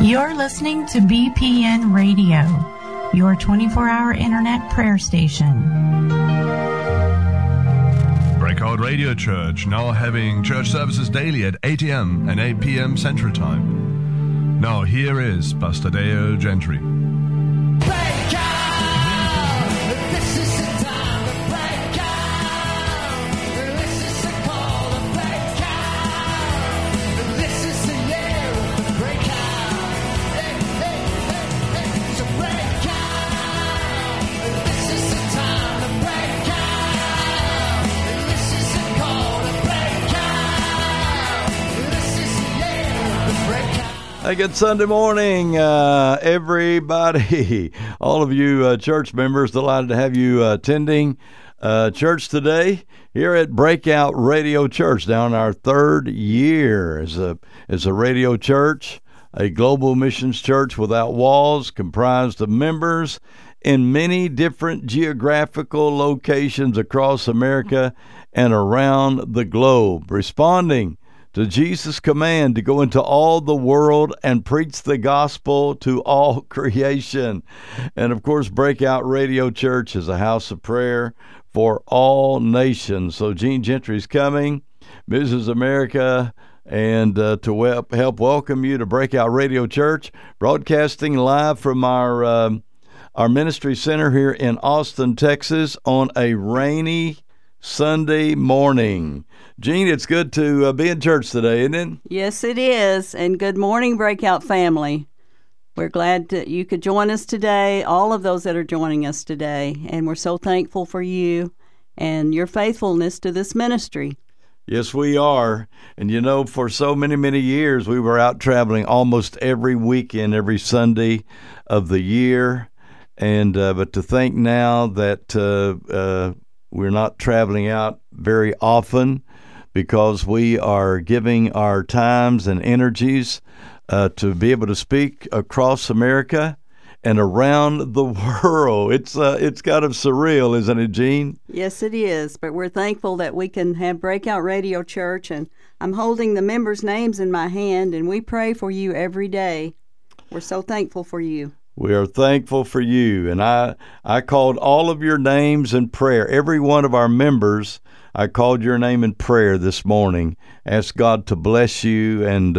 You're listening to BPN Radio, your 24-hour internet prayer station. Breakout Radio Church, now having church services daily at 8 a.m. and 8 p.m. Central Time. Now here is Pastor Dale Gentry. Hey, good Sunday morning, everybody. All of you church members, delighted to have you attending church today here at Breakout Radio Church, now in our third year as a radio church, a global missions church without walls, comprised of members in many different geographical locations across America and around the globe, responding to Jesus' command to go into all the world and preach the gospel to all creation. And of course, Breakout Radio Church is a house of prayer for all nations. So Gene Gentry's coming, Mrs. America, and to help welcome you to Breakout Radio Church, broadcasting live from our ministry center here in Austin, Texas, on a rainy Sunday morning. Gene, it's good to be in church today, isn't it? Yes, it is. And good morning, Breakout family. We're glad that you could join us today, all of those that are joining us today. And we're so thankful for you and your faithfulness to this ministry. Yes, we are. And you know, for so many, many years, we were out traveling almost every weekend, every Sunday of the year. And but to think now that we're not traveling out very often, because we are giving our times and energies to be able to speak across America and around the world. It's kind of surreal, isn't it, Gene? Yes, it is. But we're thankful that we can have Breakout Radio Church, and I'm holding the members' names in my hand, and we pray for you every day. We're so thankful for you. We are thankful for you. And I called all of your names in prayer. Every one of our members, I called your name in prayer this morning. Asked God to bless you, and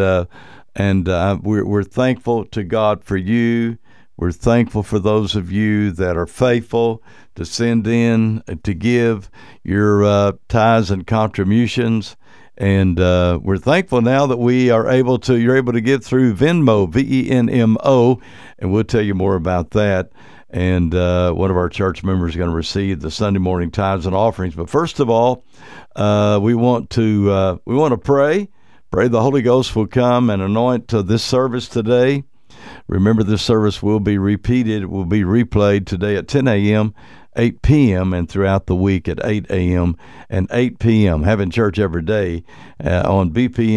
we're thankful to God for you. We're thankful for those of you that are faithful to send in, to give your tithes and contributions. And we're thankful now that you're able to give through Venmo, VENMO, and we'll tell you more about that. And one of our church members is going to receive the Sunday morning tithes and offerings. But first of all, we want to pray. Pray the Holy Ghost will come and anoint this service today. Remember, this service will be repeated, will be replayed today at 10 a.m., 8 p.m., and throughout the week at 8 a.m. and 8 p.m. Having church every day on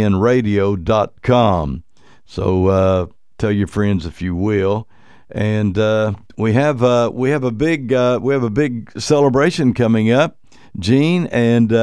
bpnradio.com. So tell your friends if you will. And we have a big celebration coming up, Gene, and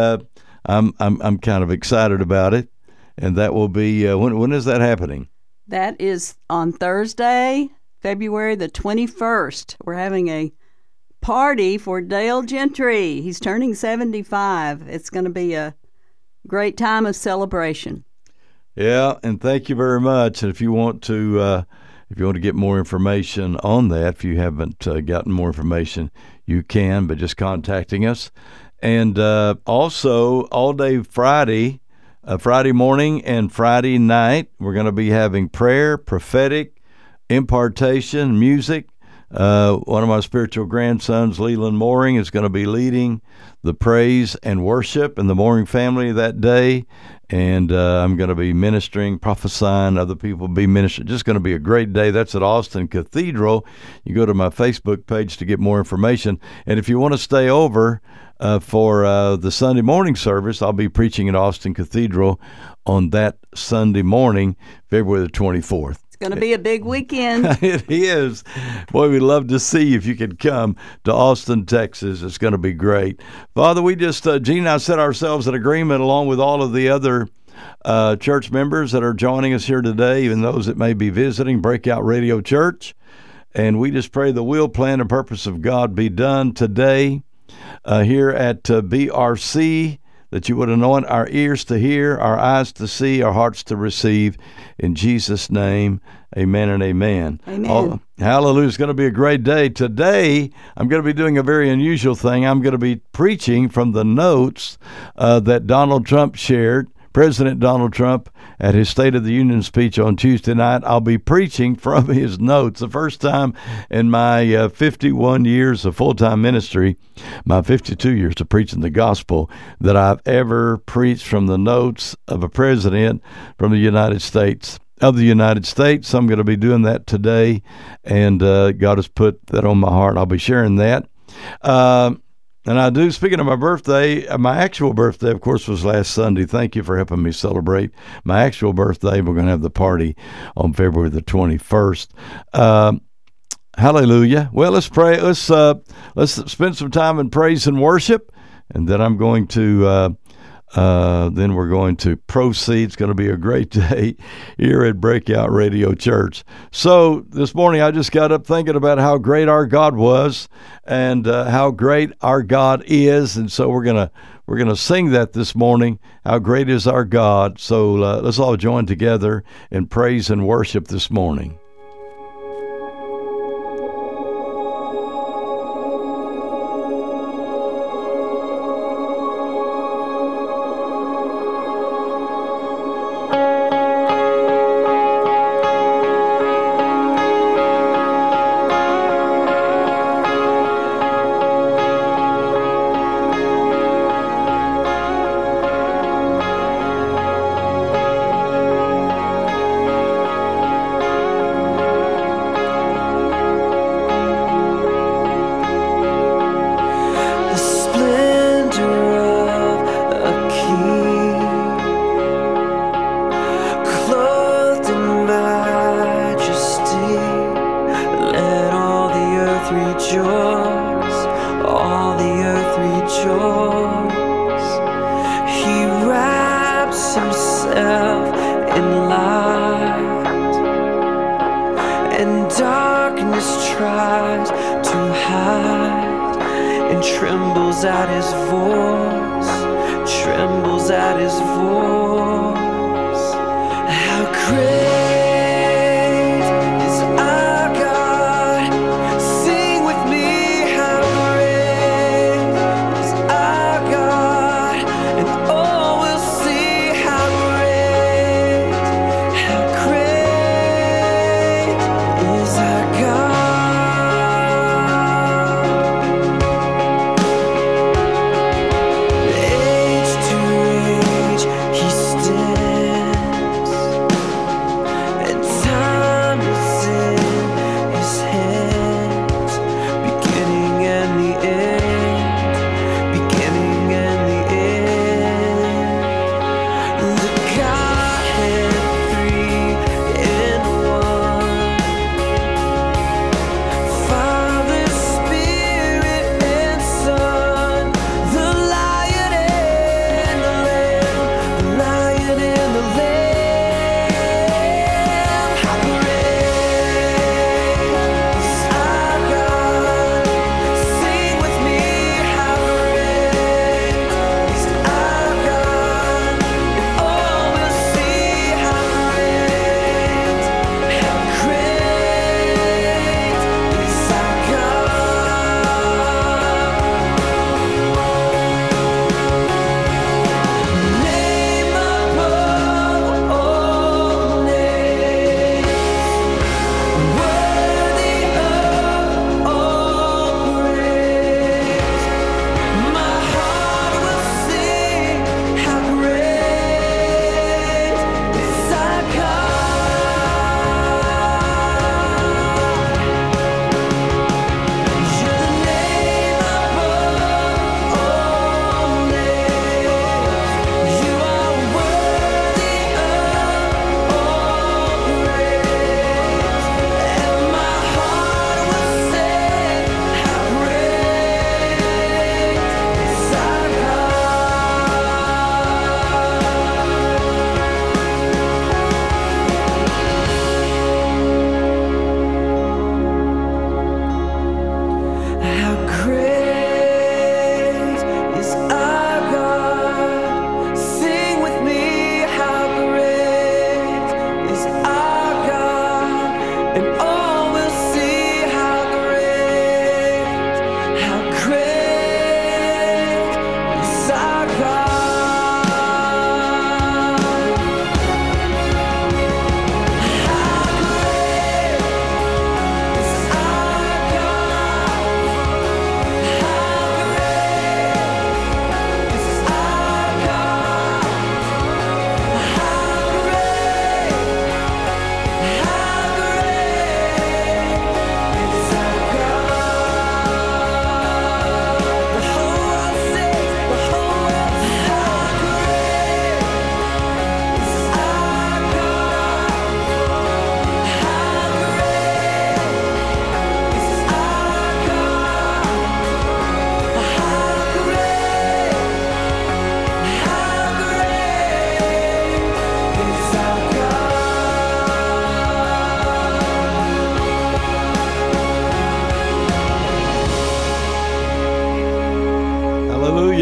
I'm kind of excited about it. And that will be when is that happening? That is on Thursday, February the 21st. We're having a party for Dale Gentry. He's turning 75. It's going to be a great time of celebration. Yeah, and thank you very much. And if you want to get more information on that, if you haven't gotten more information, you can, but just contacting us. And also, all day Friday morning and Friday night, we're going to be having prayer, prophetic, impartation, music. One of my spiritual grandsons, Leland Mooring, is going to be leading the praise and worship in the Mooring family that day. And I'm going to be ministering, prophesying, other people will be ministering. Just going to be a great day. That's at Austin Cathedral. You go to my Facebook page to get more information. And if you want to stay over for the Sunday morning service, I'll be preaching at Austin Cathedral on that Sunday morning, February the 24th. Going to be a big weekend. It is. Boy, we'd love to see you if you could come to Austin, Texas. It's going to be great. Father, we just, Gene and I set ourselves in agreement along with all of the other church members that are joining us here today, even those that may be visiting Breakout Radio Church. And we just pray the will, plan, and purpose of God be done today here at BRC, that you would anoint our ears to hear, our eyes to see, our hearts to receive. In Jesus' name, amen and amen. Amen. Oh, hallelujah. It's going to be a great day. Today, I'm going to be doing a very unusual thing. I'm going to be preaching from the notes that Donald Trump shared, President Donald Trump, at his State of the Union speech on Tuesday night. I'll be preaching from his notes. The first time in my 51 years of full-time ministry, my 52 years of preaching the gospel, that I've ever preached from the notes of a president from the United States. So I'm going to be doing that today, and God has put that on my heart. I'll be sharing that. And I do, speaking of my birthday, my actual birthday, of course, was last Sunday. Thank you for helping me celebrate my actual birthday. We're going to have the party on February the 21st. Hallelujah. Well, let's pray. Let's spend some time in praise and worship, and then I'm going to then we're going to proceed. It's going to be a great day here at Breakout Radio Church. So this morning I just got up thinking about how great our God was and how great our God is, and so we're gonna sing that this morning. How great is our God? So let's all join together in praise and worship this morning.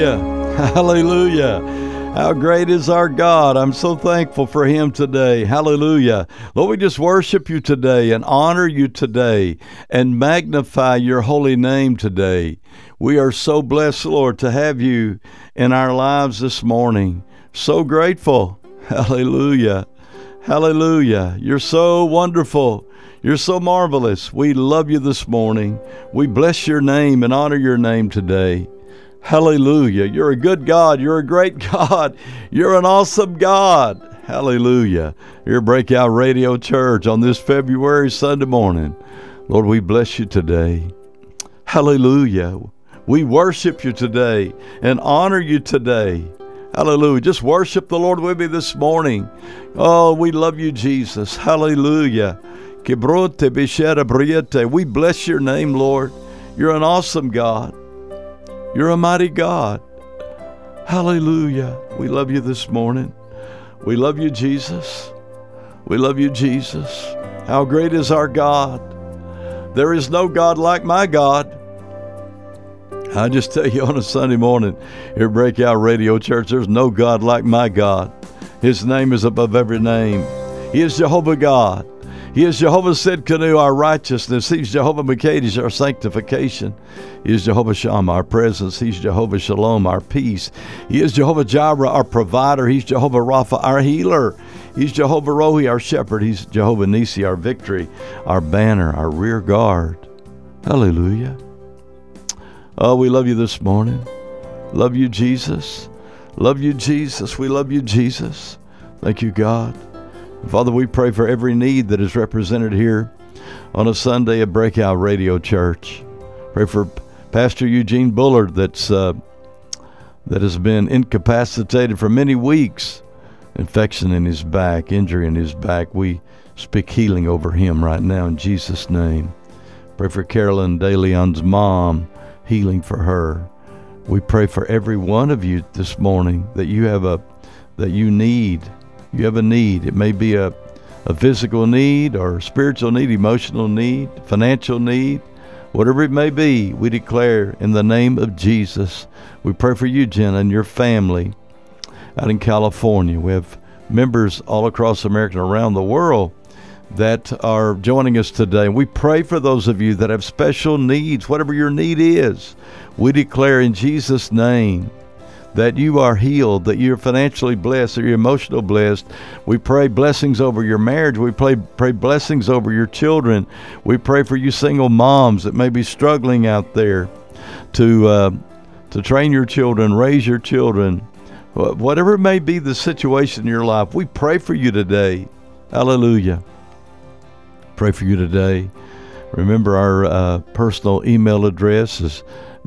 Hallelujah. Hallelujah. How great is our God. I'm so thankful for him today. Hallelujah. Lord, we just worship you today and honor you today and magnify your holy name today. We are so blessed, Lord, to have you in our lives this morning. So grateful. Hallelujah. Hallelujah. You're so wonderful. You're so marvelous. We love you this morning. We bless your name and honor your name today. Hallelujah. You're a good God. You're a great God. You're an awesome God. Hallelujah. Your Breakout Radio Church on this February Sunday morning. Lord, we bless you today. Hallelujah. We worship you today and honor you today. Hallelujah. Just worship the Lord with me this morning. Oh, we love you, Jesus. Hallelujah. We bless your name, Lord. You're an awesome God. You're a mighty God. Hallelujah. We love you this morning. We love you, Jesus. We love you, Jesus. How great is our God. There is no God like my God. I just tell you on a Sunday morning here at Breakout Radio Church, there's no God like my God. His name is above every name. He is Jehovah God. He is Jehovah Sidkenu, our righteousness. He's Jehovah Mekadesh, our sanctification. He is Jehovah Shammah, our presence. He's Jehovah Shalom, our peace. He is Jehovah Jireh, our provider. He's Jehovah Rapha, our healer. He's Jehovah Rohi, our shepherd. He's Jehovah Nisi, our victory, our banner, our rear guard. Hallelujah. Oh, we love you this morning. Love you, Jesus. Love you, Jesus. We love you, Jesus. Thank you, God. Father, we pray for every need that is represented here on a Sunday at Breakout Radio Church. Pray for Pastor Eugene Bullard that has been incapacitated for many weeks. Infection in his back, injury in his back. We speak healing over him right now in Jesus' name. Pray for Carolyn DeLeon's mom, healing for her. We pray for every one of you this morning that you have a need. You have a need. It may be a physical need or spiritual need, emotional need, financial need, whatever it may be. We declare in the name of Jesus. We pray for you, Jenna, and your family out in California. We have members all across America and around the world that are joining us today. We pray for those of you that have special needs, whatever your need is. We declare in Jesus' name that you are healed, that you're financially blessed, that you're emotionally blessed. We pray blessings over your marriage. We pray blessings over your children. We pray for you single moms that may be struggling out there to train your children, raise your children. Whatever it may be the situation in your life, we pray for you today. Hallelujah. Pray for you today. Remember our personal email address is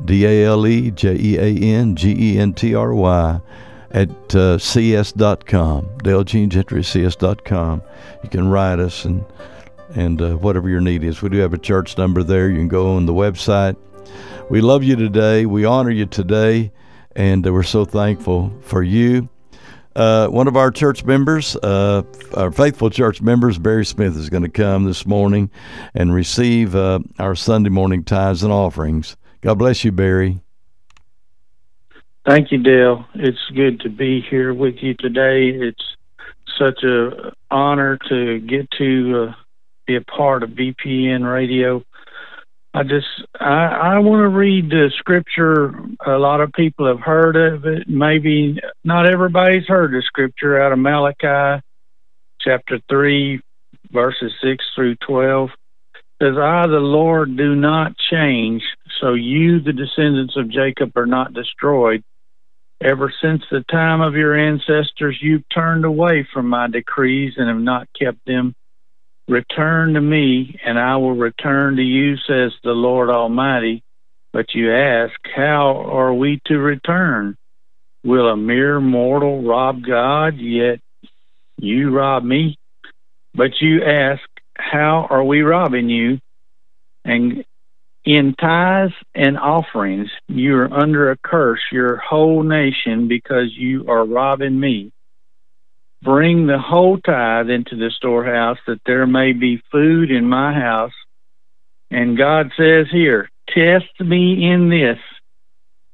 DALEJEANGENTRY at cs.com, Dale Gene Gentry, cs.com. You can write us and whatever your need is. We do have a church number there. You can go on the website. We love you today. We honor you today, and we're so thankful for you. One of our church members, our faithful church members, Barry Smith, is going to come this morning and receive our Sunday morning tithes and offerings. God bless you, Barry. Thank you, Dale. It's good to be here with you today. It's such an honor to get to be a part of BPN Radio. I want to read the scripture. A lot of people have heard of it. Maybe not everybody's heard the scripture out of Malachi chapter 3, verses 6 through 12. It says, I, the Lord, do not change, so you, the descendants of Jacob, are not destroyed. Ever since the time of your ancestors, you've turned away from my decrees and have not kept them. Return to me, and I will return to you, says the Lord Almighty. But you ask, how are we to return? Will a mere mortal rob God, yet you rob me? But you ask, how are we robbing you? And in tithes and offerings, you are under a curse, your whole nation, because you are robbing me. Bring the whole tithe into the storehouse, that there may be food in my house. And God says here, test me in this,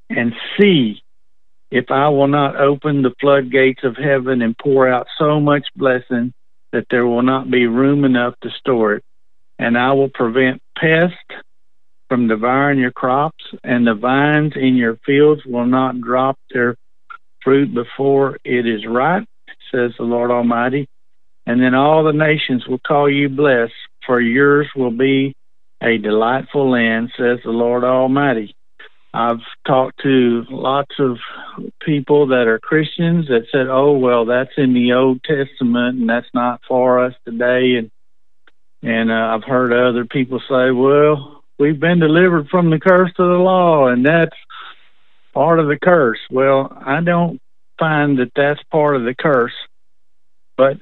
and see if I will not open the floodgates of heaven and pour out so much blessing that there will not be room enough to store it. And I will prevent pests from devouring your crops, and the vines in your fields will not drop their fruit before it is ripe, says the Lord Almighty. And then all the nations will call you blessed, for yours will be a delightful land, says the Lord Almighty. I've talked to lots of people that are Christians that said, oh, well, that's in the Old Testament and that's not for us today. And I've heard other people say, well, we've been delivered from the curse of the law, and that's part of the curse. Well, I don't find that that's part of the curse. But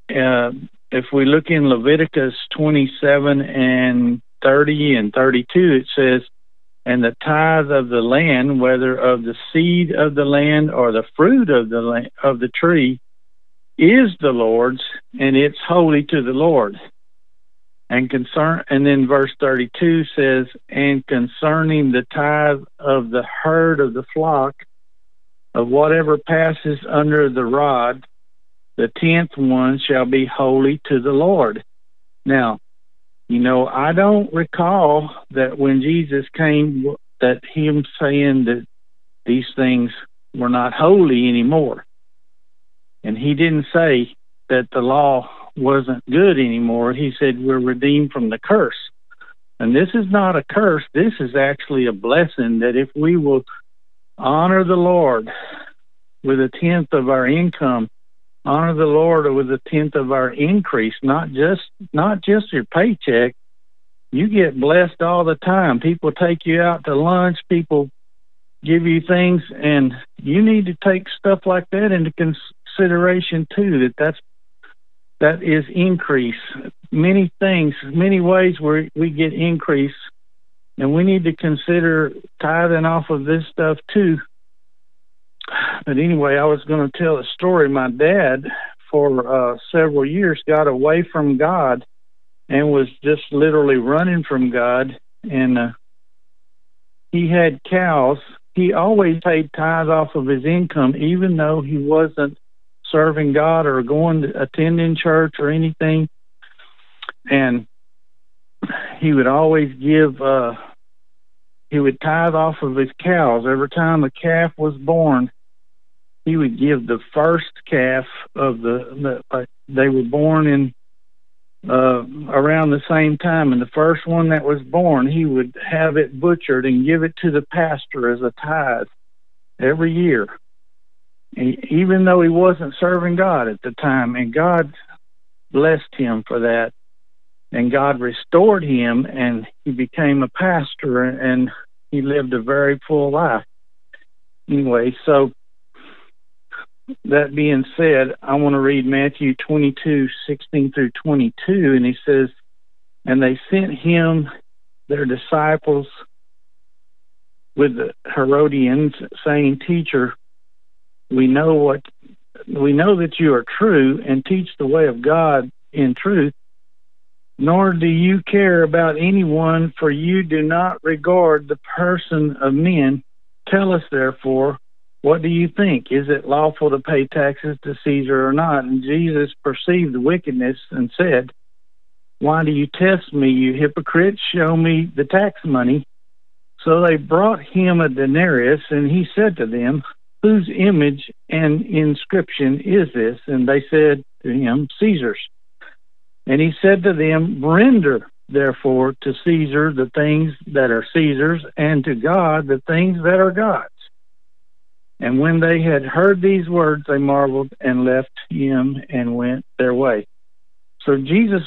if we look in Leviticus 27 and 30 and 32, it says, and the tithe of the land, whether of the seed of the land or the fruit of the tree, is the Lord's, and it's holy to the Lord. And then verse 32 says, and concerning the tithe of the herd of the flock, of whatever passes under the rod, the 10th one shall be holy to the Lord. Now, I don't recall that when Jesus came, that him saying that these things were not holy anymore. And he didn't say that the law wasn't good anymore. He said we're redeemed from the curse. And this is not a curse. This is actually a blessing, that if we will honor the Lord with 1/10 of our income, honor the Lord with 1/10 of our increase, not just your paycheck. You get blessed all the time. People take you out to lunch. People give you things, and you need to take stuff like that into consideration too. That is increase. Many things, many ways where we get increase, and we need to consider tithing off of this stuff too. But anyway, I was going to tell a story. My dad, for several years, got away from God and was just literally running from God. And he had cows. He always paid tithe off of his income, even though he wasn't serving God or attending church or anything. And he would always give, he would tithe off of his cows. Every time a calf was born, he would give the first calf of they were born in around the same time, and the first one that was born, he would have it butchered and give it to the pastor as a tithe every year. And even though he wasn't serving God at the time, and God blessed him for that, and God restored him, and he became a pastor, and he lived a very full life. Anyway, so that being said, I want to read Matthew 22:16 through 22, and he says, and they sent him, their disciples, with the Herodians, saying, Teacher, we know that you are true and teach the way of God in truth, nor do you care about anyone, for you do not regard the person of men. Tell us, therefore, what do you think? Is it lawful to pay taxes to Caesar or not? And Jesus perceived the wickedness and said, Why do you test me, you hypocrites? Show me the tax money. So they brought him a denarius, and he said to them, Whose image and inscription is this? And they said to him, Caesar's. And he said to them, Render, therefore, to Caesar the things that are Caesar's, and to God the things that are God's. And when they had heard these words, they marveled and left him and went their way. So Jesus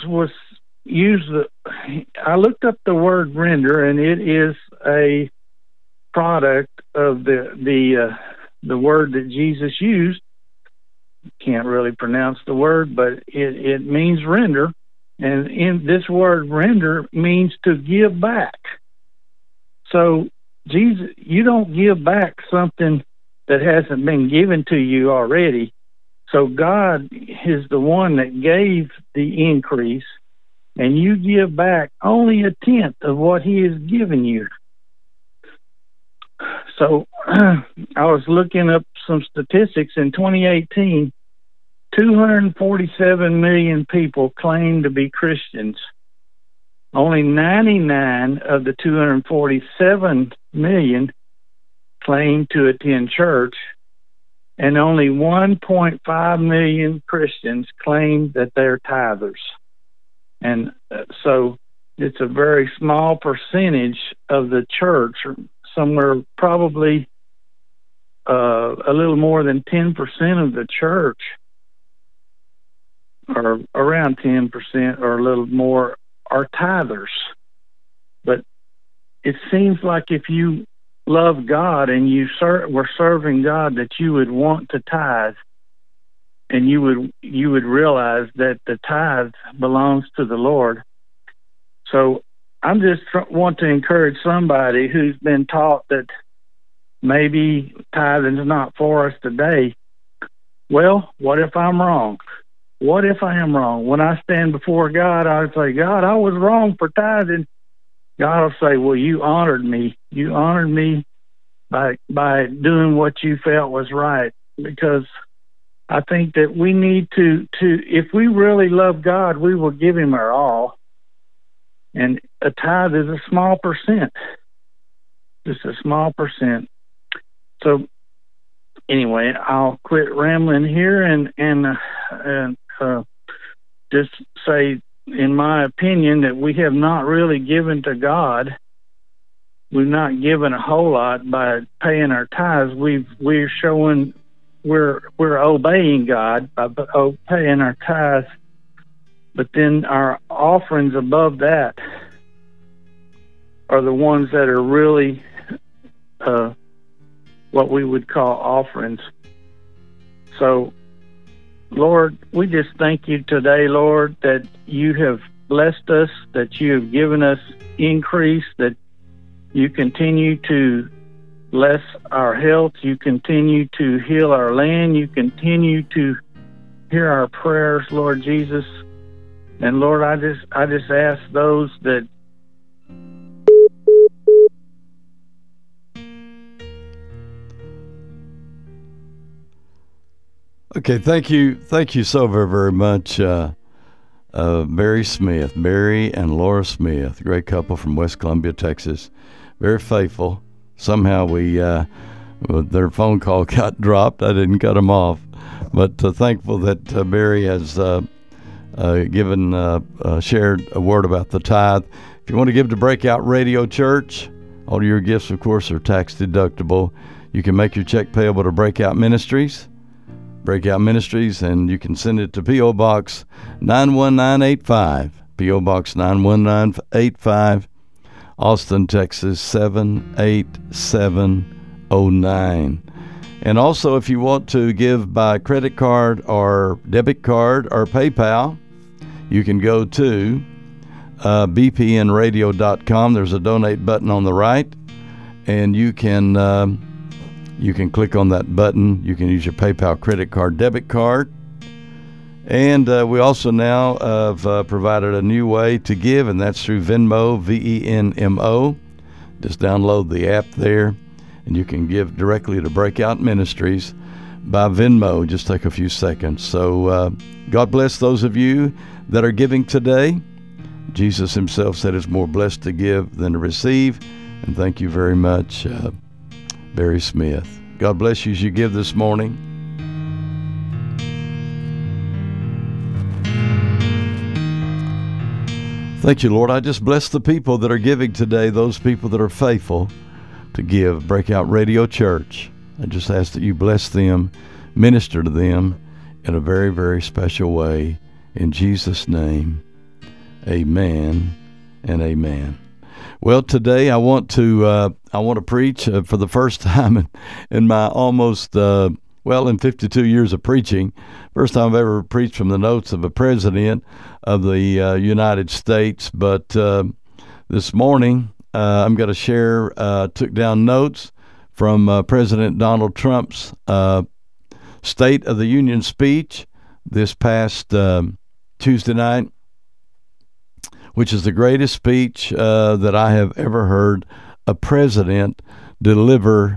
I looked up the word render, and it is a product of the word that Jesus used. Can't really pronounce the word, but it means render. And in this word render means to give back. So Jesus, you don't give back something that hasn't been given to you already. So God is the one that gave the increase, and you give back only 1/10 of what he has given you. So I was looking up some statistics. In 2018, 247 million people claimed to be Christians. Only 99 of the 247 million claimed to attend church, and only 1.5 million Christians claim that they're tithers. And so it's a very small percentage of the church, somewhere probably a little more than 10% of the church, or around 10% or a little more, are tithers. But it seems like if you love God and you were serving God, that you would want to tithe, and you would realize that the tithe belongs to the Lord. So I'm just want to encourage somebody who's been taught that maybe tithing is not for us today. Well, what if I'm wrong? What if I am wrong? When I stand before God, I'll say, God, I was wrong for tithing. God will say, well, you honored me. You honored me by doing what you felt was right. Because I think that we need to if we really love God, we will give him our all. And a tithe is a small percent, just a small percent. So anyway, I'll quit rambling here and just say, in my opinion, that we have not really given to God. We've not given a whole lot by paying our tithes. We're showing we're obeying God by paying our tithes, but then our offerings above that are the ones that are really what we would call offerings. So, Lord, we just thank you today, Lord, that you have blessed us, that you have given us increase, that you continue to bless our health, you continue to heal our land, you continue to hear our prayers, Lord Jesus. And Lord, I just ask those that Okay, thank you so very, very much, Barry Smith, Barry and Laura Smith, a great couple from West Columbia, Texas, very faithful. Somehow their phone call got dropped. I didn't cut them off, but thankful that Barry has shared a word about the tithe. If you want to give to Breakout Radio Church, all your gifts, of course, are tax deductible. You can make your check payable to Breakout Ministries, and you can send it to P.O. Box 91985, P.O. Box 91985, Austin, Texas 78709. And also, if you want to give by credit card or debit card or PayPal, you can go to bpnradio.com. There's a donate button on the right, and you can click on that button. You can use your PayPal credit card, debit card. And we also now have provided a new way to give, and that's through Venmo, Venmo. Just download the app there, and you can give directly to Breakout Ministries by Venmo. Just take a few seconds. So God bless those of you that are giving today. Jesus himself said it's more blessed to give than to receive. And thank you very much, Barry Smith. God bless you as you give this morning. Thank you, Lord. I just bless the people that are giving today, those people that are faithful to give Breakout Radio Church. I just ask that you bless them, minister to them in a very, very special way. In Jesus' name, amen and amen. Well, today I want to preach for the first time in my almost in 52 years of preaching. First time I've ever preached from the notes of a president of the United States. But this morning I'm going to share. Took down notes from President Donald Trump's State of the Union speech this past Tuesday night, which is the greatest speech that I have ever heard a president deliver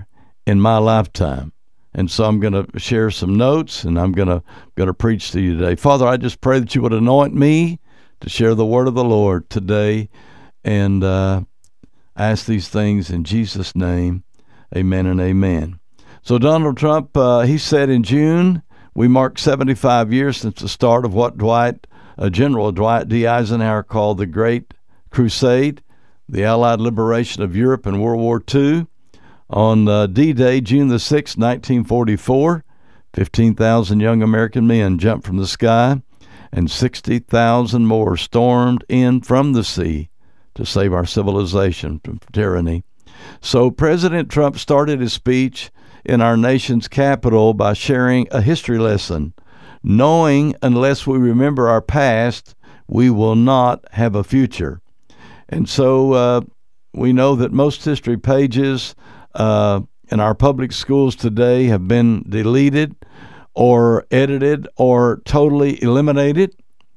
in my lifetime. And so I'm going to share some notes, and I'm going to preach to you today. Father, I just pray that you would anoint me to share the word of the Lord today, and I ask these things in Jesus' name. Amen and amen. So Donald Trump, he said in June, we marked 75 years since the start of what General Dwight D. Eisenhower called the Great Crusade, the Allied liberation of Europe in World War II. On D-Day, June the 6th, 1944, 15,000 young American men jumped from the sky, and 60,000 more stormed in from the sea to save our civilization from tyranny. So President Trump started his speech in our nation's capital by sharing a history lesson, knowing unless we remember our past, we will not have a future. And so we know that most history pages in our public schools today have been deleted or edited or totally eliminated.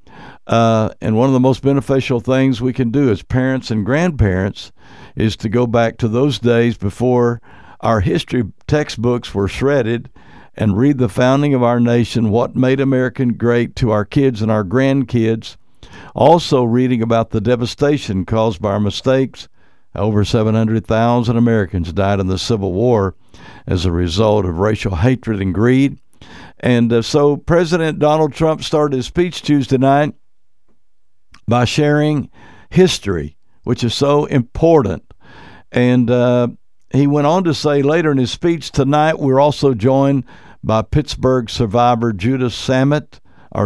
And one of the most beneficial things we can do as parents and grandparents is to go back to those days before our history textbooks were shredded and read the founding of our nation, what made America great, to our kids and our grandkids. Also reading about the devastation caused by our mistakes. Over 700,000 Americans died in the Civil War as a result of racial hatred and greed. And so President Donald Trump started his speech Tuesday night by sharing history, which is so important. And he went on to say later in his speech, tonight we're also joined by Pittsburgh survivor Judah Samet.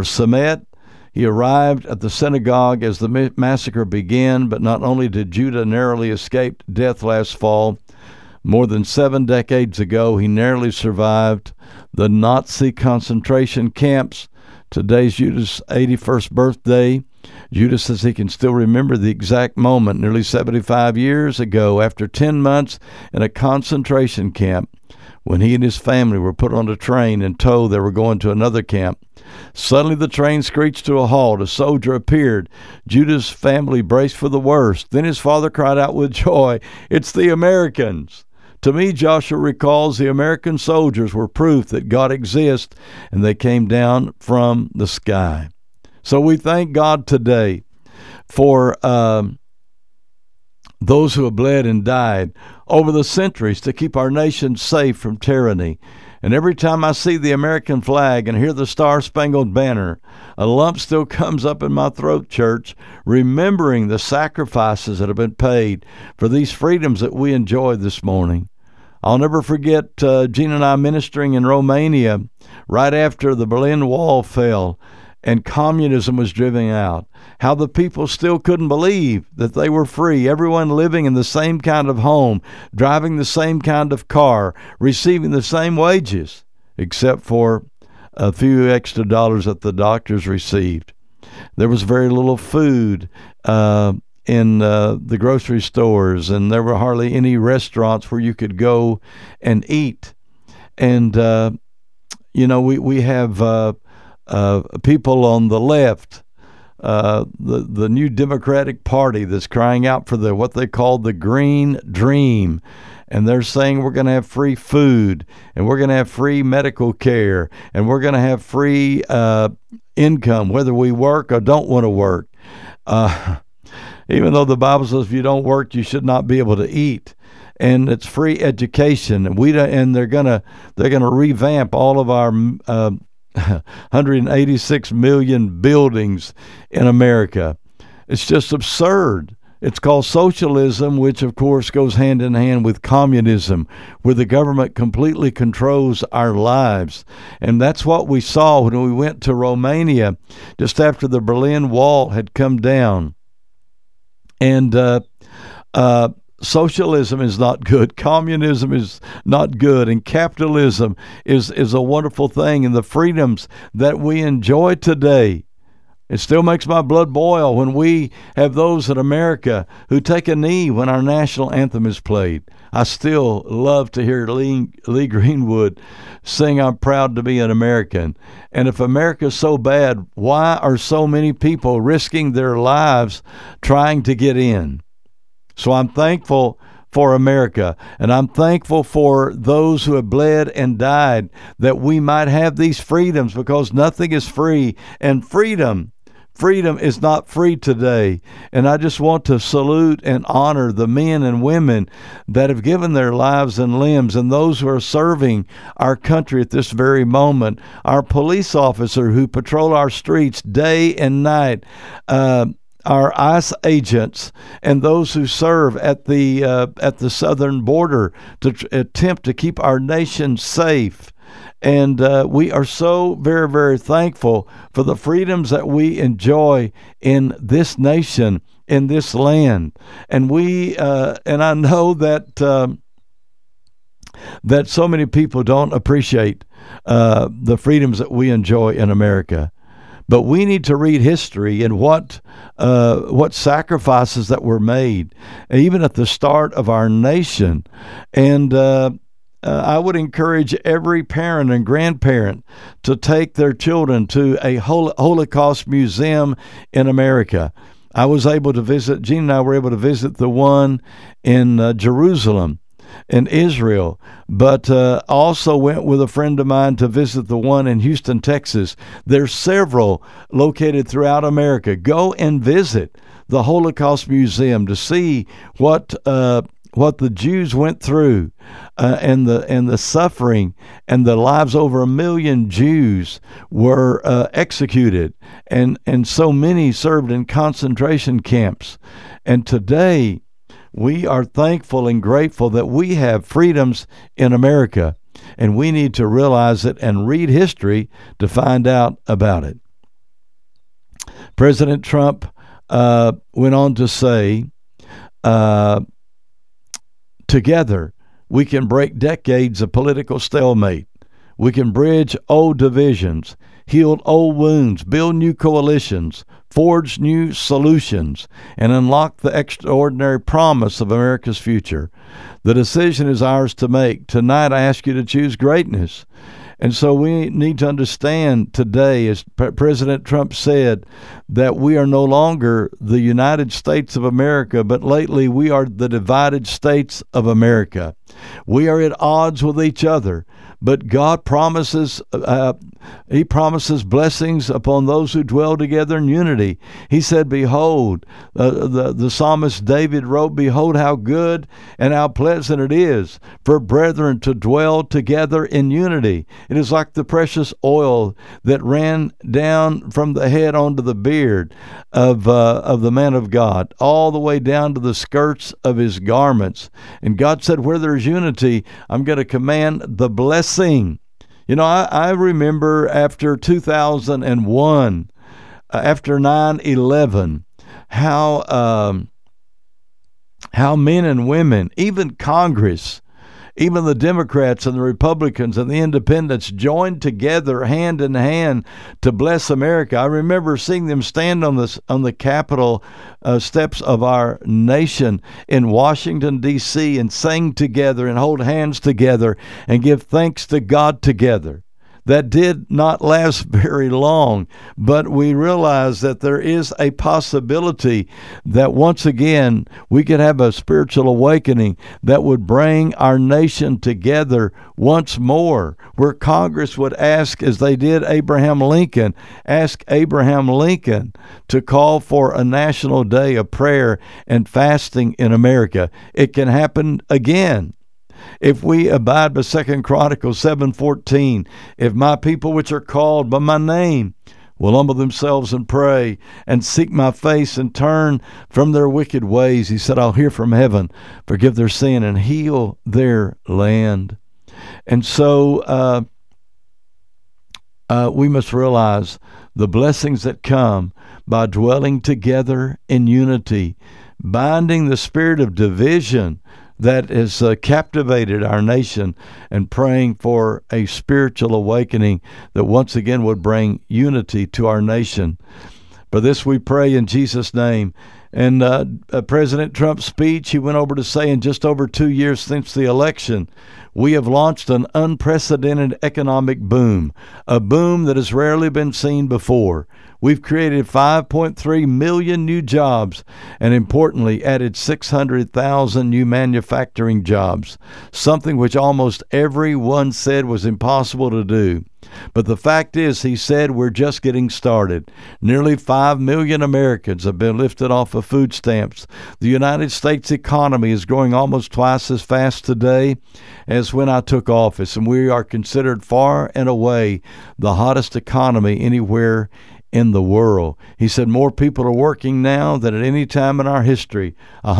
He arrived at the synagogue as the massacre began, but not only did Judah narrowly escape death last fall, more than 7 decades ago, he narrowly survived the Nazi concentration camps. Today's Judah's 81st birthday. Judah says he can still remember the exact moment nearly 75 years ago, after 10 months in a concentration camp, when he and his family were put on a train and told they were going to another camp. Suddenly the train screeched to a halt. A soldier appeared. Judah's family braced for the worst. Then his father cried out with joy, "It's the Americans!" To me, Joshua recalls the American soldiers were proof that God exists, and they came down from the sky. So we thank God today for those who have bled and died over the centuries to keep our nation safe from tyranny. And every time I see the American flag and hear the Star-Spangled Banner, a lump still comes up in my throat, church, remembering the sacrifices that have been paid for these freedoms that we enjoy this morning. I'll never forget Gene and I ministering in Romania right after the Berlin Wall fell and communism was driven out, how the people still couldn't believe that they were free, everyone living in the same kind of home, driving the same kind of car, receiving the same wages, except for a few extra dollars that the doctors received. There was very little food in the grocery stores, and there were hardly any restaurants where you could go and eat. And, we have people on the left, the new Democratic Party that's crying out for what they call the Green Dream. And they're saying we're going to have free food, and we're going to have free medical care, and we're going to have free income, whether we work or don't want to work. Even though the Bible says if you don't work, you should not be able to eat. And it's free education. And they're going to revamp all of our 186 million buildings in America. It's just absurd. It's called socialism, which of course goes hand in hand with communism, where the government completely controls our lives. And that's what we saw when we went to Romania just after the Berlin Wall had come down. And socialism is not good. Communism is not good. And capitalism is a wonderful thing. And the freedoms that we enjoy today, it still makes my blood boil when we have those in America who take a knee when our national anthem is played. I still love to hear Lee Greenwood sing, "I'm proud to be an American." And if America's so bad, why are so many people risking their lives trying to get in? So I'm thankful for America. And I'm thankful for those who have bled and died that we might have these freedoms, because nothing is free. And freedom is not free today. And I just want to salute and honor the men and women that have given their lives and limbs, and those who are serving our country at this very moment. Our police officers who patrol our streets day and night, our ICE agents, and those who serve at the southern border to attempt to keep our nation safe. And we are so very, very thankful for the freedoms that we enjoy in this nation, in this land. And and I know that that so many people don't appreciate the freedoms that we enjoy in America. But we need to read history and what sacrifices that were made, even at the start of our nation. And I would encourage every parent and grandparent to take their children to a Holocaust museum in America. I was able to visit, Gene and I were able to visit the one in Jerusalem, in Israel, but also went with a friend of mine to visit the one in Houston, Texas. There's several located throughout America. Go and visit the Holocaust Museum to see what the Jews went through, and the suffering, and the lives. Over 1 million Jews were executed, and so many served in concentration camps. And today, we are thankful and grateful that we have freedoms in America, and we need to realize it and read history to find out about it. President Trump went on to say, together, we can break decades of political stalemate. We can bridge old divisions, heal old wounds, build new coalitions, forge new solutions, and unlock the extraordinary promise of America's future. The decision is ours to make. Tonight, I ask you to choose greatness. And so we need to understand today, as President Trump said, that we are no longer the United States of America, but lately we are the divided states of America. We are at odds with each other, but God promises, He promises blessings upon those who dwell together in unity. He said, behold, the psalmist David wrote, behold how good and how pleasant it is for brethren to dwell together in unity. It is like the precious oil that ran down from the head onto the beard of the man of God, all the way down to the skirts of his garments. And God said, where there's unity, I'm going to command the blessing. You know, I remember after 2001, after 9/11, how men and women, even Congress, even the Democrats and the Republicans and the Independents joined together hand in hand to bless America. I remember seeing them stand on the Capitol steps of our nation in Washington, D.C., and sing together and hold hands together and give thanks to God together. That did not last very long, but we realize that there is a possibility that once again we could have a spiritual awakening that would bring our nation together once more, where Congress would ask, as they did Abraham Lincoln, to call for a national day of prayer and fasting in America. It can happen again. If we abide by 2 Chronicles 7:14, if my people which are called by my name will humble themselves and pray and seek my face and turn from their wicked ways, he said, I'll hear from heaven, forgive their sin, and heal their land. And so we must realize the blessings that come by dwelling together in unity, binding the spirit of division that has captivated our nation, and praying for a spiritual awakening that once again would bring unity to our nation. For this we pray in Jesus' name. And President Trump's speech, he went over to say, in just over 2 years since the election, we have launched an unprecedented economic boom, a boom that has rarely been seen before. We've created 5.3 million new jobs and, importantly, added 600,000 new manufacturing jobs, something which almost everyone said was impossible to do. But the fact is, he said, we're just getting started. Nearly 5 million Americans have been lifted off of food stamps. The United States economy is growing almost twice as fast today as when I took office, and we are considered far and away the hottest economy anywhere in the world. He said more people are working now than at any time in our history.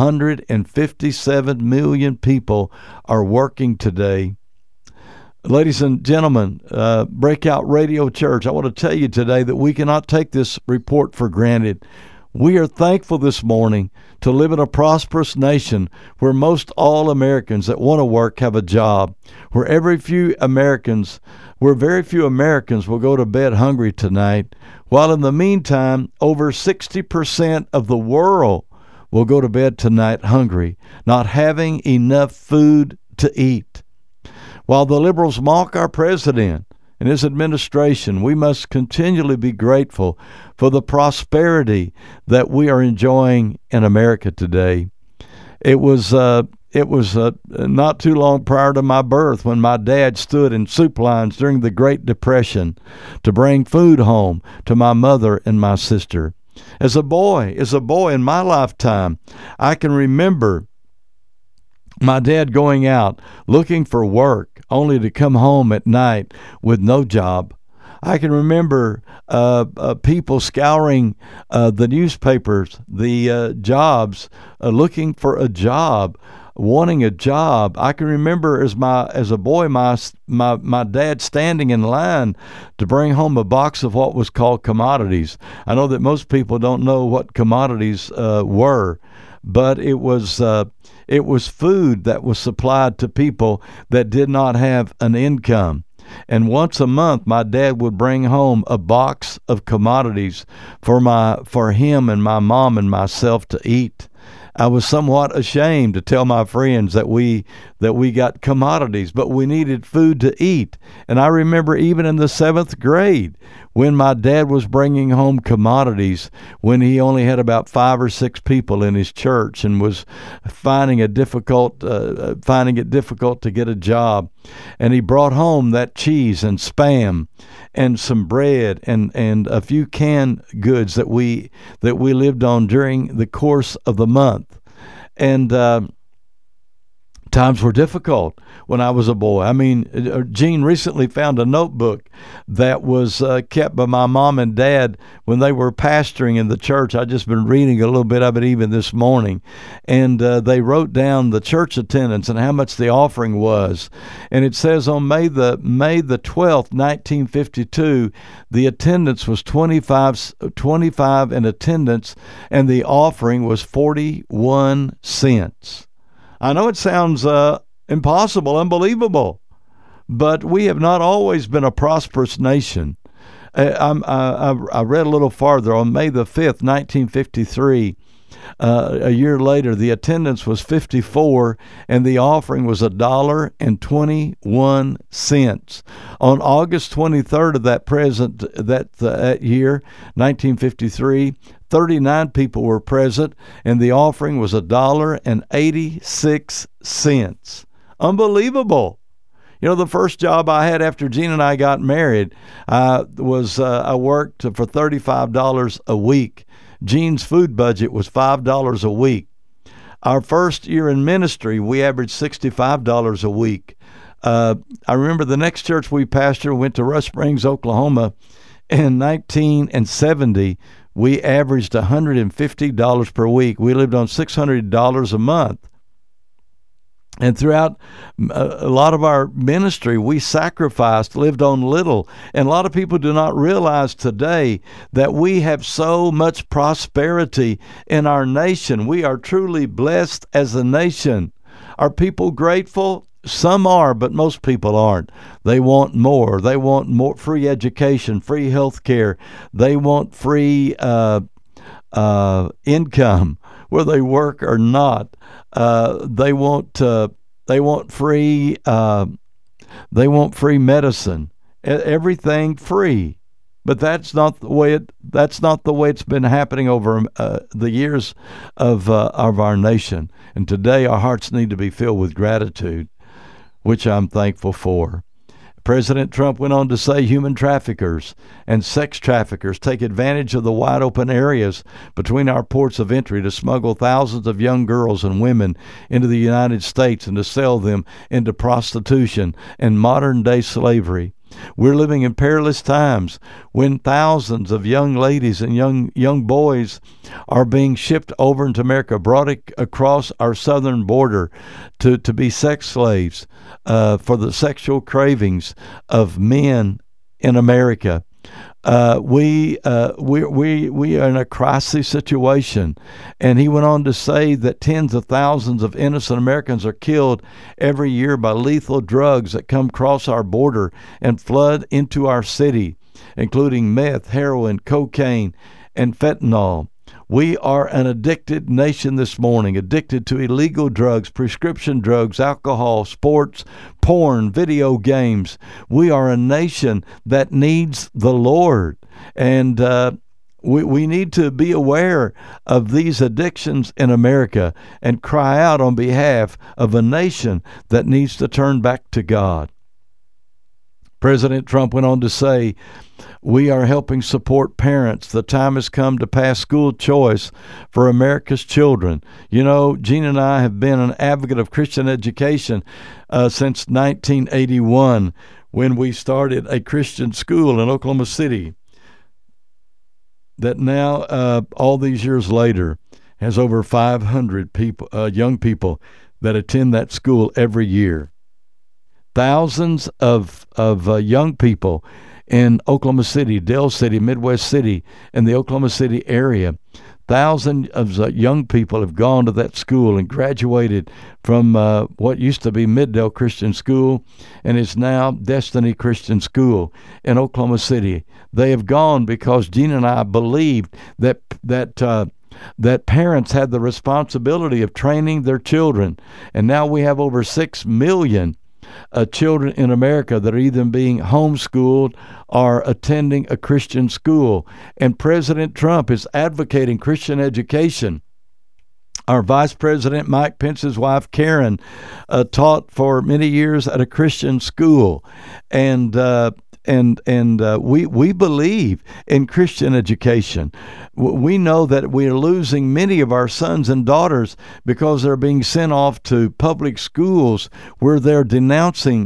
157 million people are working today. Ladies and gentlemen, Breakout Radio Church, I want to tell you today that we cannot take this report for granted. We are thankful this morning to live in a prosperous nation where most all Americans that want to work have a job, where very few Americans will go to bed hungry tonight, while in the meantime, over 60% of the world will go to bed tonight hungry, not having enough food to eat. While the liberals mock our president and his administration, we must continually be grateful for the prosperity that we are enjoying in America today. It was not too long prior to my birth when my dad stood in soup lines during the Great Depression to bring food home to my mother and my sister. As a boy in my lifetime, I can remember my dad going out looking for work only to come home at night with no job. I can remember people scouring the newspapers, the jobs, looking for a job, wanting a job. I can remember as a boy my dad standing in line to bring home a box of what was called commodities. I know that most people don't know what commodities were, but it was food that was supplied to people that did not have an income. And once a month, my dad would bring home a box of commodities for him and my mom and myself to eat. I was somewhat ashamed to tell my friends that we got commodities, but we needed food to eat. And I remember even in the 7th grade when my dad was bringing home commodities when he only had about 5 or 6 people in his church and was finding it difficult to get a job. And he brought home that cheese and Spam and some bread and a few canned goods that we lived on during the course of the month. And times were difficult when I was a boy. I mean, Gene recently found a notebook that was kept by my mom and dad when they were pastoring in the church. I've just been reading a little bit of it even this morning. And they wrote down the church attendance and how much the offering was. And it says on May the 12th, 1952, the attendance was 25 in attendance, and the offering was 41 cents. I know it sounds impossible, unbelievable, but we have not always been a prosperous nation. I read a little farther. On May the 5th, 1953, a year later, the attendance was 54, and the offering was $1.21. On August 23rd of that year, 1953, 39 people were present, and the offering was $1.86. Unbelievable. You know, the first job I had after Gene and I got married I worked for $35 a week. Gene's food budget was $5 a week. Our first year in ministry, we averaged $65 a week. I remember the next church we pastored went to Rush Springs, Oklahoma. In 1970, we averaged $150 per week. We lived on $600 a month. And throughout a lot of our ministry, we sacrificed, lived on little. And a lot of people do not realize today that we have so much prosperity in our nation. We are truly blessed as a nation. Are people grateful? Some are, but most people aren't. They want more. They want more free education, free health care. They want free income, whether they work or not. They want free medicine. Everything free. But that's not the way it's been happening over the years of our nation. And today our hearts need to be filled with gratitude, which I'm thankful for. President Trump went on to say human traffickers and sex traffickers take advantage of the wide open areas between our ports of entry to smuggle thousands of young girls and women into the United States and to sell them into prostitution and modern day slavery. We're living in perilous times when thousands of young ladies and young boys are being shipped over into America, brought across our southern border to be sex slaves for the sexual cravings of men in America. We are in a crisis situation, and he went on to say that tens of thousands of innocent Americans are killed every year by lethal drugs that come across our border and flood into our city, including meth, heroin, cocaine, and fentanyl. We are an addicted nation this morning, addicted to illegal drugs, prescription drugs, alcohol, sports, porn, video games. We are a nation that needs the Lord. And we need to be aware of these addictions in America and cry out on behalf of a nation that needs to turn back to God. President Trump went on to say, we are helping support parents. The time has come to pass school choice for America's children. You know, Gene and I have been an advocate of Christian education since 1981 when we started a Christian school in Oklahoma City that now, all these years later, has over 500 people, young people that attend that school every year. Thousands of young people in Oklahoma City, Dale City, Midwest City, and the Oklahoma City area. Thousands of young people have gone to that school and graduated from what used to be Middale Christian School and is now Destiny Christian School in Oklahoma City. They have gone because Gene and I believed that parents had the responsibility of training their children. And now we have over 6 million children in America that are either being homeschooled or attending a Christian school. And President Trump is advocating Christian education. Our Vice President Mike Pence's wife Karen taught for many years at a Christian school, and we believe in Christian education. We know that we are losing many of our sons and daughters because they're being sent off to public schools where they're denouncing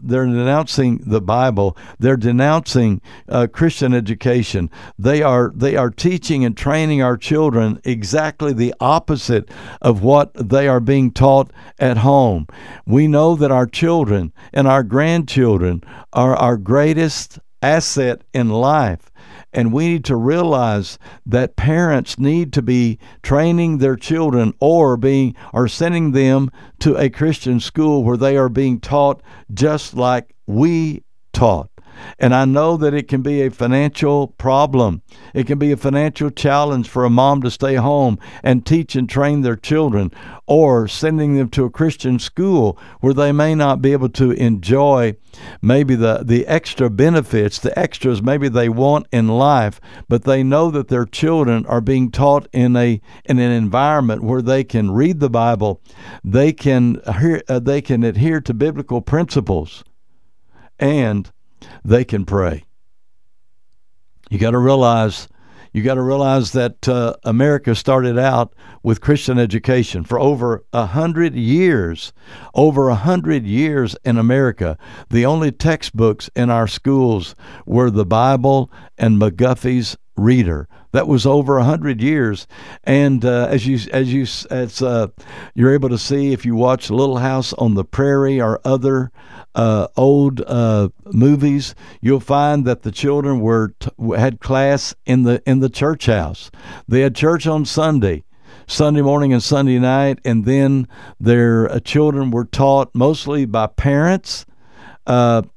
the Bible. They're denouncing Christian education. They are teaching and training our children exactly the opposite of what they are being taught at home. We know that our children and our grandchildren are our greatest asset in life. And we need to realize that parents need to be training their children or sending them to a Christian school where they are being taught just like we taught. And I know that it can be a financial problem. It can be a financial challenge for a mom to stay home and teach and train their children, or sending them to a Christian school where they may not be able to enjoy maybe the extra benefits, the extras maybe they want in life, but they know that their children are being taught in an environment where they can read the Bible, they can adhere to biblical principles, and they can pray. You got to realize that America started out with Christian education for over 100 years. Over 100 years in America, the only textbooks in our schools were the Bible and McGuffey's Reader. That was over 100 years, and as you're able to see if you watch Little House on the Prairie or other old movies, you'll find that the children had class in the church house. They had church on Sunday morning and Sunday night, and then their children were taught mostly by parents and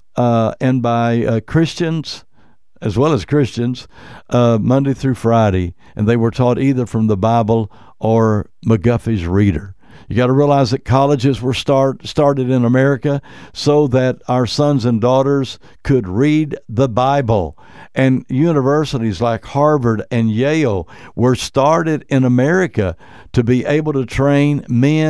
by Christians, as well as Christians, Monday through Friday, and they were taught either from the Bible or McGuffey's Reader. You got to realize that colleges were started in America so that our sons and daughters could read the Bible. And universities like Harvard and Yale were started in America to be able to train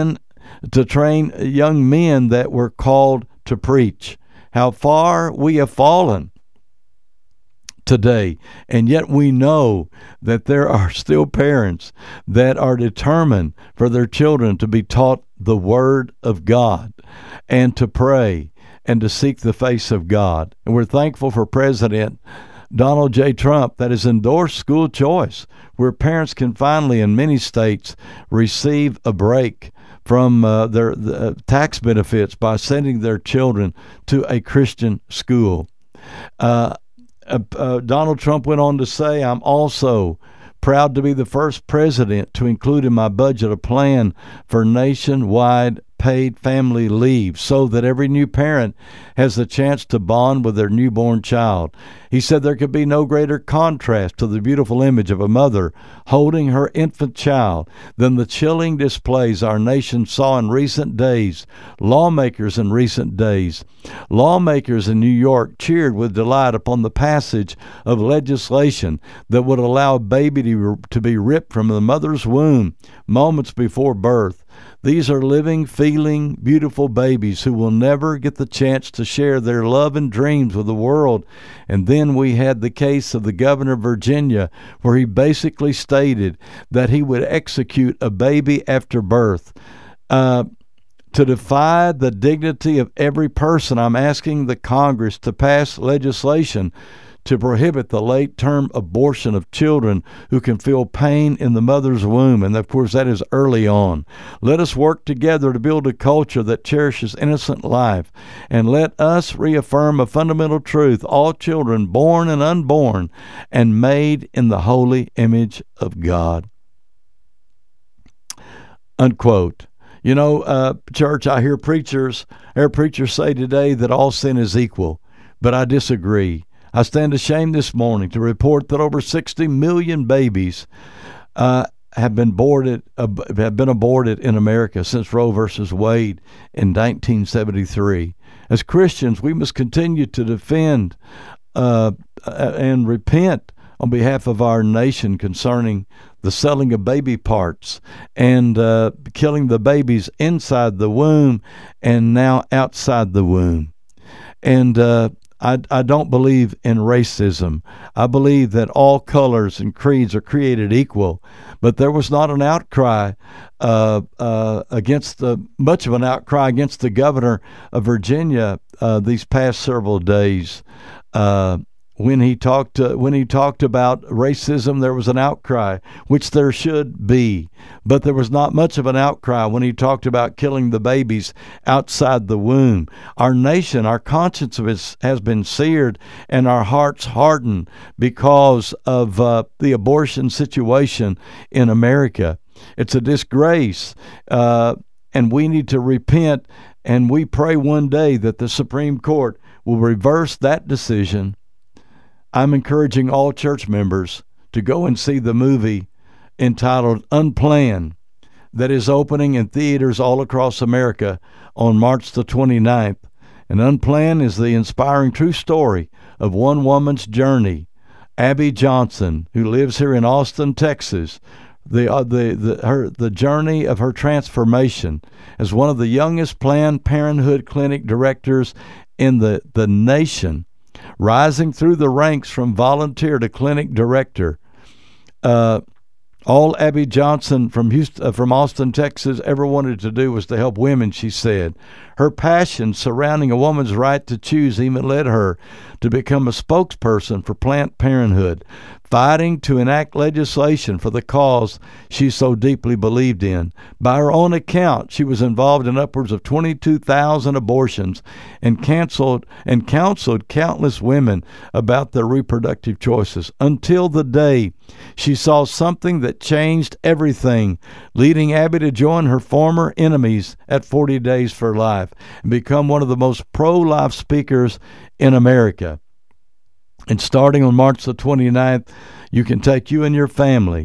young men that were called to preach. How far we have fallen today, and yet we know that there are still parents that are determined for their children to be taught the Word of God and to pray and to seek the face of God. And we're thankful for President Donald J. Trump that has endorsed school choice, where parents can finally, in many states, receive a break from their tax benefits by sending their children to a Christian school. Donald Trump went on to say, I'm also proud to be the first president to include in my budget a plan for nationwide paid family leave so that every new parent has the chance to bond with their newborn child. He said there could be no greater contrast to the beautiful image of a mother holding her infant child than the chilling displays our nation saw in recent days. Lawmakers in New York cheered with delight upon the passage of legislation that would allow a baby to be ripped from the mother's womb moments before birth. These are living, feeling, beautiful babies who will never get the chance to share their love and dreams with the world. And then we had the case of the governor of Virginia, where he basically stated that he would execute a baby after birth. To defy the dignity of every person, I'm asking the Congress to pass legislation to prohibit the late-term abortion of children who can feel pain in the mother's womb, and of course that is early on. Let us work together to build a culture that cherishes innocent life, and let us reaffirm a fundamental truth: all children, born and unborn, and made in the holy image of God. Unquote. You know, church, I hear preachers say today that all sin is equal, but I disagree. I stand ashamed this morning to report that over 60 million babies have been aborted in America since Roe versus Wade in 1973. As Christians, we must continue to defend and repent on behalf of our nation concerning the selling of baby parts and killing the babies inside the womb and now outside the womb. And I don't believe in racism. I believe that all colors and creeds are created equal, but there was not an outcry much of an outcry against the governor of Virginia these past several days. When he talked about racism, there was an outcry, which there should be, but there was not much of an outcry when he talked about killing the babies outside the womb. Our nation, our conscience has been seared and our hearts hardened because of the abortion situation in America. It's a disgrace, and we need to repent, and we pray one day that the Supreme Court will reverse that decision. I'm encouraging all church members to go and see the movie entitled Unplanned that is opening in theaters all across America on March the 29th. And Unplanned is the inspiring true story of one woman's journey, Abby Johnson, who lives here in Austin, Texas. The journey of her transformation as one of the youngest Planned Parenthood clinic directors in the nation, rising through the ranks from volunteer to clinic director. All Abby Johnson from Austin, Texas ever wanted to do was to help women, she said. Her passion surrounding a woman's right to choose even led her to become a spokesperson for Planned Parenthood, fighting to enact legislation for the cause she so deeply believed in. By her own account, she was involved in upwards of 22,000 abortions and counseled countless women about their reproductive choices until the day she saw something that changed everything, leading Abby to join her former enemies at 40 Days for Life and become one of the most pro-life speakers in America. And starting on March the 29th, you can take you and your family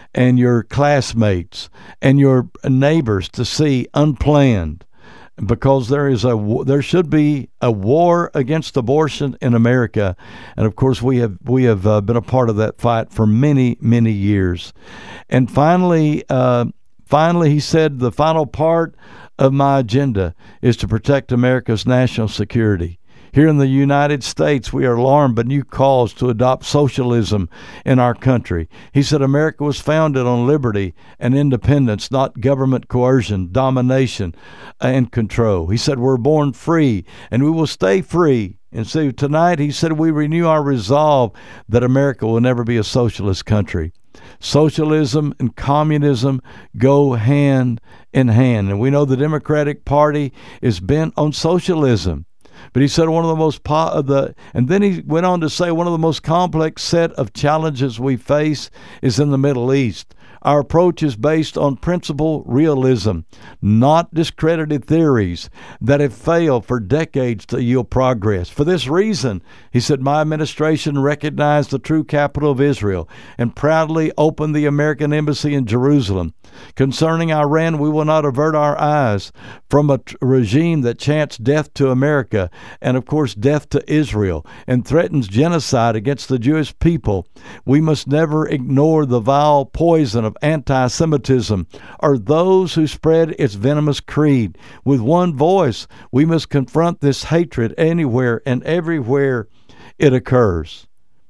and your classmates and your neighbors to see unplanned, because there should be a war against abortion in America, and of course we have been a part of that fight for many years. And finally, he said, the final part of my agenda is to protect America's national security. Here in the United States, we are alarmed by new calls to adopt socialism in our country. He said America was founded on liberty and independence, not government coercion, domination, and control. He said we're born free, and we will stay free. And so tonight, he said, we renew our resolve that America will never be a socialist country. Socialism and communism go hand in hand. And we know the Democratic Party is bent on socialism. But he said one of the most and then he went on to say one of the most complex set of challenges we face is in the Middle East. Our approach is based on principle realism, not discredited theories that have failed for decades to yield progress. For this reason, he said, my administration recognized the true capital of Israel and proudly opened the American embassy in Jerusalem. Concerning Iran, we will not avert our eyes from a regime that chants death to America and, of course, death to Israel and threatens genocide against the Jewish people. We must never ignore the vile poison of anti-Semitism or those who spread its venomous creed. With one voice, we must confront this hatred anywhere and everywhere it occurs.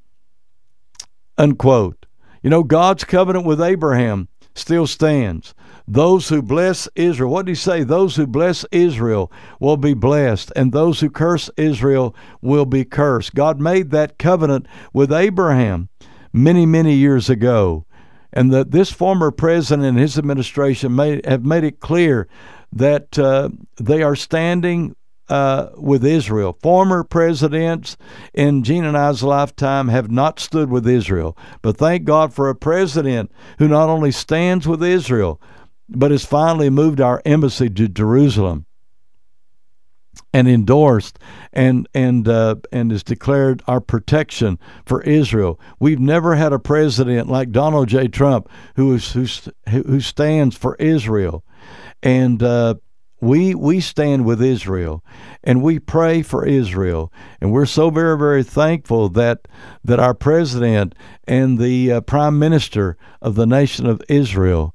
Unquote. You know, God's covenant with Abraham still stands. Those who bless Israel, what did he say? Those who bless Israel will be blessed, and those who curse Israel will be cursed. God made that covenant with Abraham many years ago. And that this former president and his administration have made it clear that they are standing with Israel. Former presidents in Gene and I's lifetime have not stood with Israel. But thank God for a president who not only stands with Israel, but has finally moved our embassy to Jerusalem and endorsed and has declared our protection for Israel. We've never had a president like Donald J. Trump who stands for Israel, and we stand with Israel, and we pray for Israel, and we're so very thankful that our president and the prime minister of the nation of Israel,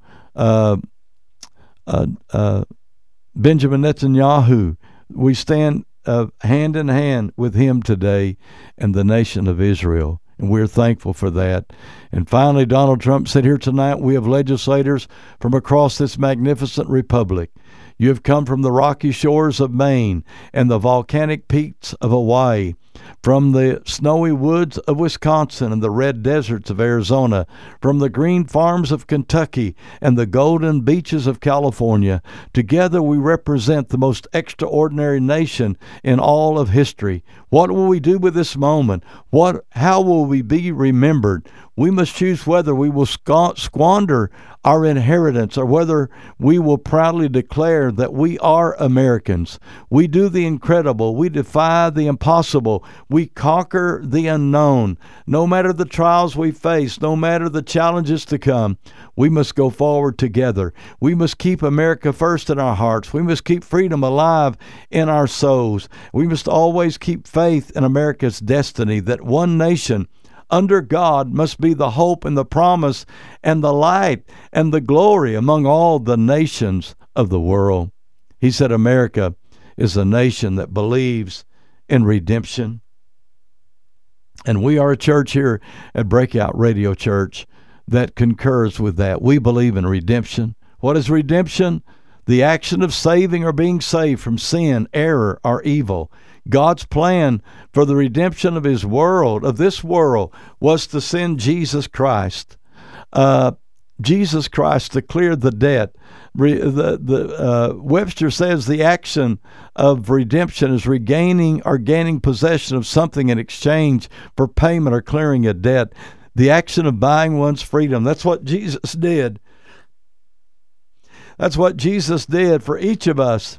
Benjamin Netanyahu, we stand hand in hand with him today and the nation of Israel, and we're thankful for that. And finally, Donald Trump said here tonight, we have legislators from across this magnificent republic. You have come from the rocky shores of Maine and the volcanic peaks of Hawaii, from the snowy woods of Wisconsin and the red deserts of Arizona, from the green farms of Kentucky and the golden beaches of California. Together we represent the most extraordinary nation in all of history. What will we do with this moment? How will we be remembered? We must choose whether we will squander our inheritance or whether we will proudly declare that we are Americans. We do the incredible. We defy the impossible. We conquer the unknown. No matter the trials we face, no matter the challenges to come, we must go forward together. We must keep America first in our hearts. We must keep freedom alive in our souls. We must always keep faith in America's destiny, that one nation under God must be the hope and the promise and the light and the glory among all the nations of the world. He said America is a nation that believes in redemption. And we are a church here at Breakout Radio Church that concurs with that. We believe in redemption. What is redemption? The action of saving or being saved from sin, error, or evil. God's plan for the redemption of his world, of this world, was to send Jesus Christ. Jesus Christ to clear the debt. Webster says the action of redemption is regaining or gaining possession of something in exchange for payment or clearing a debt. The action of buying one's freedom. That's what Jesus did. That's what Jesus did for each of us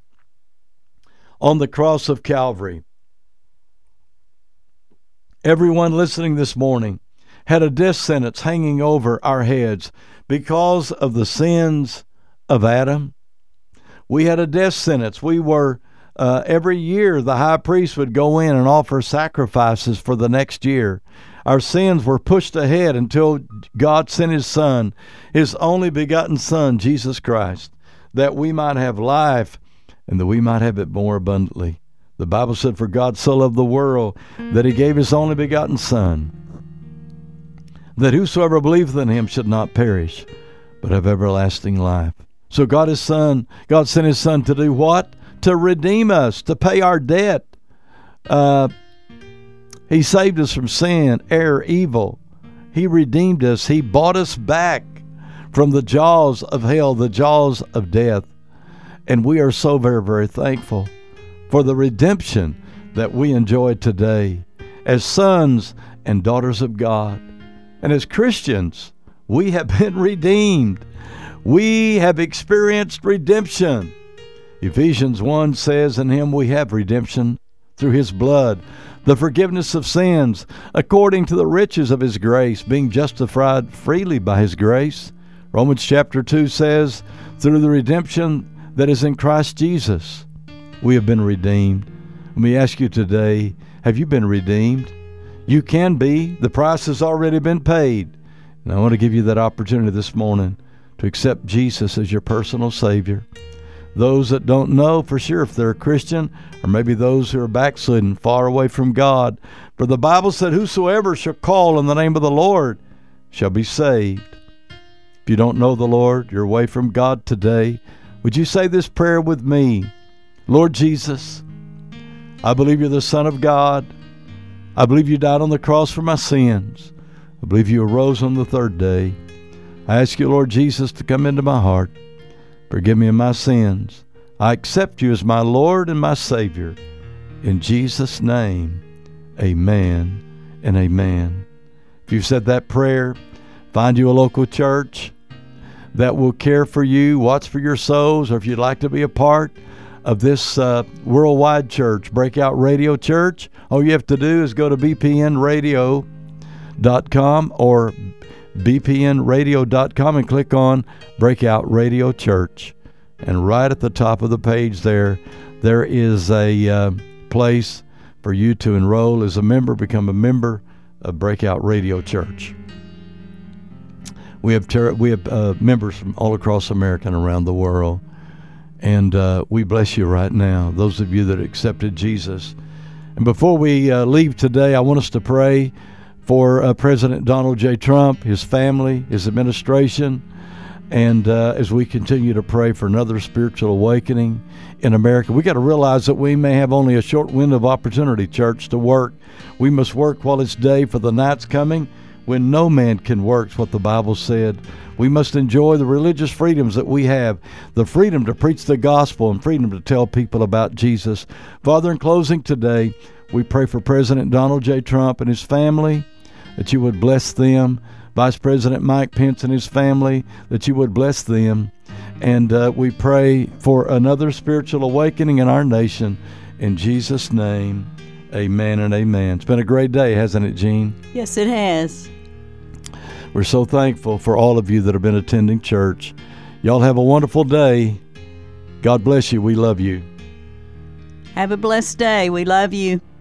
on the cross of Calvary. Everyone listening this morning, had a death sentence hanging over our heads because of the sins of Adam. We had a death sentence. We were, every year, the high priest would go in and offer sacrifices for the next year. Our sins were pushed ahead until God sent His Son, His only begotten Son, Jesus Christ, that we might have life and that we might have it more abundantly. The Bible said, for God so loved the world that He gave His only begotten Son, that whosoever believeth in Him should not perish, but have everlasting life. So God sent His Son to do what? To redeem us, to pay our debt. He saved us from sin, error, evil. He redeemed us. He bought us back from the jaws of hell, the jaws of death. And we are so very, very thankful for the redemption that we enjoy today as sons and daughters of God. And as Christians, we have been redeemed. We have experienced redemption. Ephesians 1 says, in Him we have redemption through His blood, the forgiveness of sins, according to the riches of His grace, being justified freely by His grace. Romans chapter 2 says, through the redemption that is in Christ Jesus, we have been redeemed. Let me ask you today, have you been redeemed? You can be. The price has already been paid. And I want to give you that opportunity this morning to accept Jesus as your personal Savior. Those that don't know for sure if they're a Christian, or maybe those who are backslidden, far away from God. For the Bible said, whosoever shall call on the name of the Lord shall be saved. If you don't know the Lord, you're away from God today, would you say this prayer with me? Lord Jesus, I believe you're the Son of God. I believe you died on the cross for my sins. I believe you arose on the third day. I ask you, Lord Jesus, to come into my heart. Forgive me of my sins. I accept you as my Lord and my Savior. In Jesus' name, amen and amen. If you've said that prayer, find you a local church that will care for you, watch for your souls, or if you'd like to be a part of this worldwide church, Breakout Radio Church, all you have to do is go to bpnradio.com or bpnradio.com and click on Breakout Radio Church. And right at the top of the page there is a place for you to enroll as a member, become a member of Breakout Radio Church. We have members from all across America and around the world. And we bless you right now, those of you that accepted Jesus. And before we leave today, I want us to pray for President Donald J. Trump, his family, his administration, and as we continue to pray for another spiritual awakening in America. We got to realize that we may have only a short window of opportunity, church, to work. We must work while it's day, for the night's coming when no man can work, is what the Bible said. We must enjoy the religious freedoms that we have, the freedom to preach the gospel and freedom to tell people about Jesus. Father, in closing today, we pray for President Donald J. Trump and his family, that you would bless them. Vice President Mike Pence and his family, that you would bless them. And we pray for another spiritual awakening in our nation. In Jesus' name, amen and amen. It's been a great day, hasn't it, Jean? Yes, it has. We're so thankful for all of you that have been attending church. Y'all have a wonderful day. God bless you. We love you. Have a blessed day. We love you.